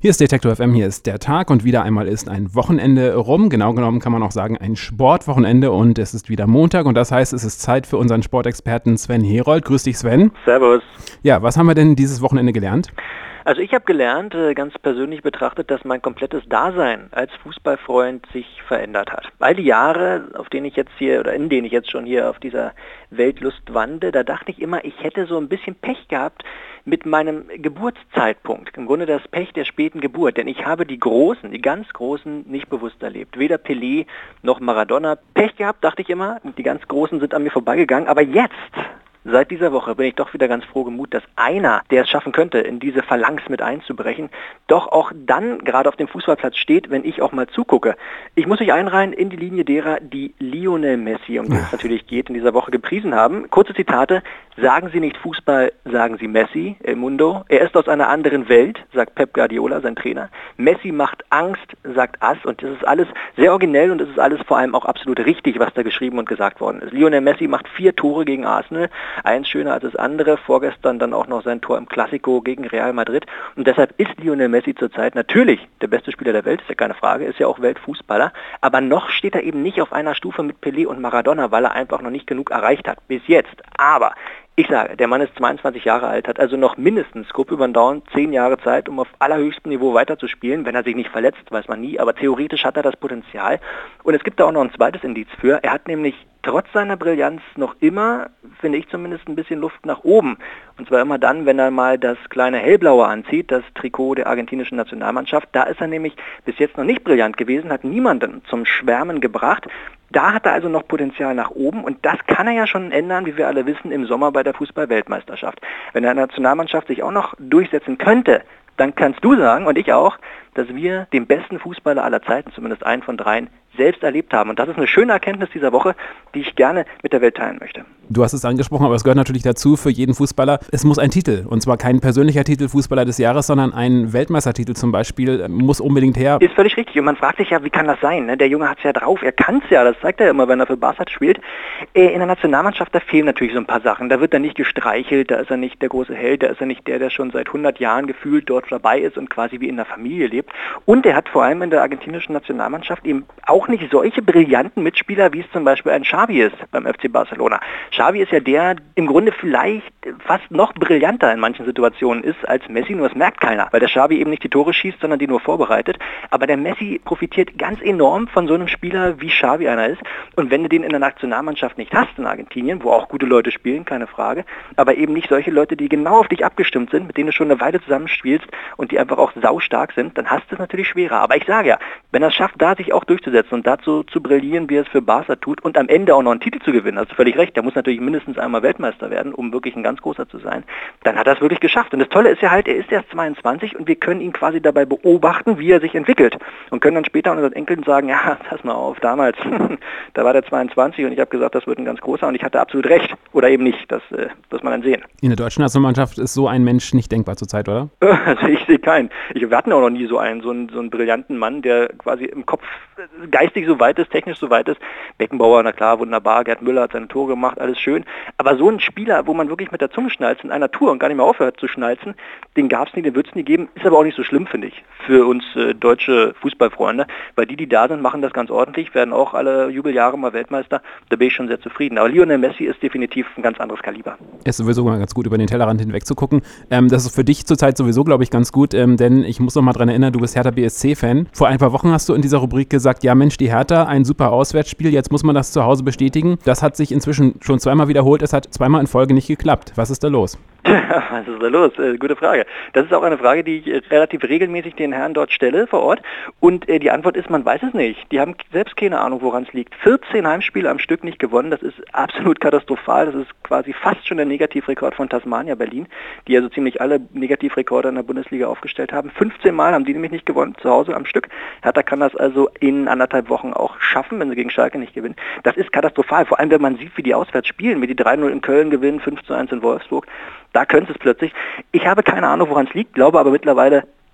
Hier ist Detektor FM, hier ist der Tag und wieder einmal ist ein Wochenende rum. Genau genommen kann man auch sagen ein Sportwochenende und es ist wieder Montag und das heißt, es ist Zeit für unseren Sportexperten Sven Herold. Grüß dich, Sven. Servus. Ja, was haben wir denn dieses Wochenende gelernt? Also ich habe gelernt, ganz persönlich betrachtet, dass mein komplettes Dasein als Fußballfreund sich verändert hat. All die Jahre, in denen ich jetzt schon hier auf dieser Weltlust wandle, da dachte ich immer, ich hätte so ein bisschen Pech gehabt mit meinem Geburtszeitpunkt. Im Grunde das Pech der späten Geburt, denn ich habe die ganz Großen nicht bewusst erlebt. Weder Pelé noch Maradona. Pech gehabt, dachte ich immer, die ganz Großen sind an mir vorbeigegangen, aber jetzt... Seit dieser Woche bin ich doch wieder ganz froh gemut, dass einer, der es schaffen könnte, in diese Phalanx mit einzubrechen, doch auch dann gerade auf dem Fußballplatz steht, wenn ich auch mal zugucke. Ich muss mich einreihen in die Linie derer, die Lionel Messi, um den es natürlich geht, in dieser Woche gepriesen haben. Kurze Zitate: Sagen Sie nicht Fußball, sagen Sie Messi, El Mundo. Er ist aus einer anderen Welt, sagt Pep Guardiola, sein Trainer. Messi macht Angst, sagt As. Und das ist alles sehr originell und es ist alles vor allem auch absolut richtig, was da geschrieben und gesagt worden ist. Lionel Messi macht 4 Tore gegen Arsenal. Eins schöner als das andere, vorgestern dann auch noch sein Tor im Clasico gegen Real Madrid. Und deshalb ist Lionel Messi zurzeit natürlich der beste Spieler der Welt, ist ja keine Frage, ist ja auch Weltfußballer. Aber noch steht er eben nicht auf einer Stufe mit Pelé und Maradona, weil er einfach noch nicht genug erreicht hat, bis jetzt. Aber ich sage, der Mann ist 22 Jahre alt, hat also noch mindestens grob über den Daumen 10 Jahre Zeit, um auf allerhöchstem Niveau weiterzuspielen. Wenn er sich nicht verletzt, weiß man nie, aber theoretisch hat er das Potenzial. Und es gibt da auch noch ein zweites Indiz für. Er hat nämlich trotz seiner Brillanz noch immer, finde ich zumindest, ein bisschen Luft nach oben. Und zwar immer dann, wenn er mal das kleine Hellblaue anzieht, das Trikot der argentinischen Nationalmannschaft. Da ist er nämlich bis jetzt noch nicht brillant gewesen, hat niemanden zum Schwärmen gebracht. Da hat er also noch Potenzial nach oben und das kann er ja schon ändern, wie wir alle wissen, im Sommer bei der Fußball-Weltmeisterschaft. Wenn der Nationalmannschaft sich auch noch durchsetzen könnte, dann kannst du sagen, und ich auch, dass wir den besten Fußballer aller Zeiten, zumindest einen von 3, selbst erlebt haben. Und das ist eine schöne Erkenntnis dieser Woche, die ich gerne mit der Welt teilen möchte. Du hast es angesprochen, aber es gehört natürlich dazu für jeden Fußballer. Es muss ein Titel, und zwar kein persönlicher Titel Fußballer des Jahres, sondern ein Weltmeistertitel zum Beispiel, muss unbedingt her. Ist völlig richtig. Und man fragt sich ja, wie kann das sein? Ne? Der Junge hat es ja drauf, er kann es ja, das zeigt er immer, wenn er für Barca spielt. In der Nationalmannschaft, da fehlen natürlich so ein paar Sachen. Da wird er nicht gestreichelt, da ist er nicht der große Held, da ist er nicht der schon seit 100 Jahren gefühlt dort dabei ist und quasi wie in der Familie lebt. Und er hat vor allem in der argentinischen Nationalmannschaft eben auch nicht solche brillanten Mitspieler, wie es zum Beispiel ein Xavi ist beim FC Barcelona. Xavi ist ja der im Grunde vielleicht fast noch brillanter in manchen Situationen ist als Messi, nur das merkt keiner, weil der Xavi eben nicht die Tore schießt, sondern die nur vorbereitet. Aber der Messi profitiert ganz enorm von so einem Spieler, wie Xavi einer ist. Und wenn du den in der Nationalmannschaft nicht hast in Argentinien, wo auch gute Leute spielen, keine Frage, aber eben nicht solche Leute, die genau auf dich abgestimmt sind, mit denen du schon eine Weile zusammenspielst und die einfach auch saustark sind, dann hast du es natürlich schwerer. Aber ich sage ja, wenn er es schafft, da sich auch durchzusetzen und dazu zu brillieren, wie er es für Barca tut und am Ende auch noch einen Titel zu gewinnen, hast du völlig recht, der muss natürlich mindestens einmal Weltmeister werden, um wirklich ein ganz großer zu sein, dann hat er es wirklich geschafft. Und das Tolle ist ja halt, er ist erst 22 und wir können ihn quasi dabei beobachten, wie er sich entwickelt und können dann später unseren Enkeln sagen, ja, pass mal auf, damals, da war der 22 und ich habe gesagt, das wird ein ganz großer und ich hatte absolut recht. Oder eben nicht, das muss man dann sehen. In der deutschen Nationalmannschaft ist so ein Mensch nicht denkbar zurzeit, oder? Also ich sehe keinen. Wir hatten auch noch nie so einen brillanten Mann, der quasi im Kopf geistig so weit ist, technisch so weit ist. Beckenbauer, na klar, wunderbar, Gerd Müller hat seine Tore gemacht, alles schön. Aber so ein Spieler, wo man wirklich mit der Zunge schnalzt in einer Tour und gar nicht mehr aufhört zu schnalzen, den gab es nie, den wird es nie geben. Ist aber auch nicht so schlimm, finde ich, für uns deutsche Fußballfreunde, weil die da sind, machen das ganz ordentlich, werden auch alle Jubeljahre mal Weltmeister. Da bin ich schon sehr zufrieden. Aber Lionel Messi ist definitiv ein ganz anderes Kaliber. Ist sowieso mal ganz gut, über den Tellerrand hinweg zu gucken. Das ist für dich zurzeit sowieso, glaube ich, ganz gut, denn ich muss noch mal dran erinnern, du bist Hertha BSC-Fan. Vor ein paar Wochen hast du in dieser Rubrik gesagt, ja Mensch, die Hertha, ein super Auswärtsspiel, jetzt muss man das zu Hause bestätigen. Das hat sich inzwischen schon zweimal wiederholt, es hat zweimal in Folge nicht geklappt. Was ist da los? Was ist da los? Gute Frage. Das ist auch eine Frage, die ich relativ regelmäßig den Herren dort stelle vor Ort. Und die Antwort ist, man weiß es nicht. Die haben selbst keine Ahnung, woran es liegt. 14 Heimspiele am Stück nicht gewonnen. Das ist absolut katastrophal. Das ist quasi fast schon der Negativrekord von Tasmania Berlin, die also ziemlich alle Negativrekorde in der Bundesliga aufgestellt haben. 15 Mal haben die nämlich nicht gewonnen, zu Hause am Stück. Hertha kann das also in 1,5 Wochen auch schaffen, wenn sie gegen Schalke nicht gewinnen. Das ist katastrophal. Vor allem, wenn man sieht, wie die auswärts spielen, wie die 3-0 in Köln gewinnen, 5-1 in Wolfsburg. Da könnte es plötzlich. Ich habe keine Ahnung, woran es liegt, glaube aber mittlerweile,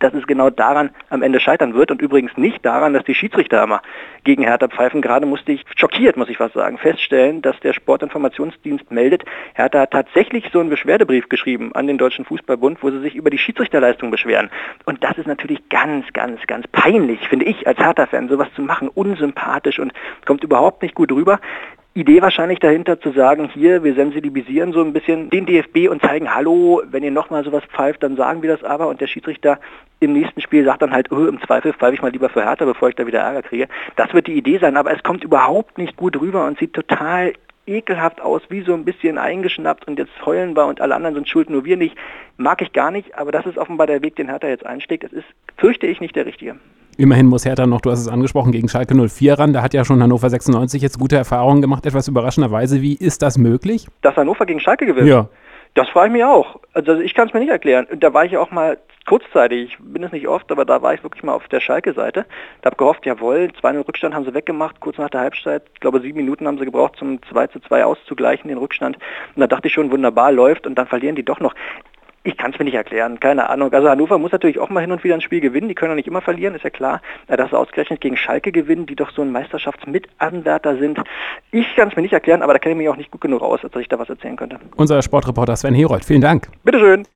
dass es genau daran am Ende scheitern wird und übrigens nicht daran, dass die Schiedsrichter immer gegen Hertha pfeifen. Gerade musste ich, schockiert muss ich fast sagen, feststellen, dass der Sportinformationsdienst meldet, Hertha hat tatsächlich so einen Beschwerdebrief geschrieben an den Deutschen Fußballbund, wo sie sich über die Schiedsrichterleistung beschweren. Und das ist natürlich ganz, ganz, ganz peinlich, finde ich als Hertha-Fan, sowas zu machen, unsympathisch und kommt überhaupt nicht gut rüber. Idee wahrscheinlich dahinter zu sagen, hier, wir sensibilisieren so ein bisschen den DFB und zeigen, hallo, wenn ihr nochmal sowas pfeift, dann sagen wir das aber. Und der Schiedsrichter im nächsten Spiel sagt dann halt, im Zweifel pfeife ich mal lieber für Hertha, bevor ich da wieder Ärger kriege. Das wird die Idee sein, aber es kommt überhaupt nicht gut rüber und sieht total ekelhaft aus, wie so ein bisschen eingeschnappt und jetzt heulen wir und alle anderen sind schuld, nur wir nicht. Mag ich gar nicht, aber das ist offenbar der Weg, den Hertha jetzt einschlägt. Es ist, fürchte ich, nicht der richtige. Immerhin muss Hertha noch, du hast es angesprochen, gegen Schalke 04 ran. Da hat ja schon Hannover 96 jetzt gute Erfahrungen gemacht, etwas überraschenderweise. Wie ist das möglich? Dass Hannover gegen Schalke gewinnt? Ja. Das frage ich mich auch. Also ich kann es mir nicht erklären. Und da war ich auch mal kurzzeitig, ich bin es nicht oft, aber da war ich wirklich mal auf der Schalke-Seite. Da habe gehofft, jawohl, 2-0 Rückstand haben sie weggemacht, kurz nach der Halbzeit. Ich glaube, 7 Minuten haben sie gebraucht, zum 2:2 auszugleichen, den Rückstand. Und da dachte ich schon, wunderbar, läuft und dann verlieren die doch noch. Ich kann es mir nicht erklären, keine Ahnung. Also Hannover muss natürlich auch mal hin und wieder ein Spiel gewinnen, die können ja nicht immer verlieren, ist ja klar. Dass sie ausgerechnet gegen Schalke gewinnen, die doch so ein Meisterschaftsmitanwärter sind. Ich kann es mir nicht erklären, aber da kenne ich mich auch nicht gut genug aus, als dass ich da was erzählen könnte. Unser Sportreporter Sven Herold, vielen Dank. Bitteschön.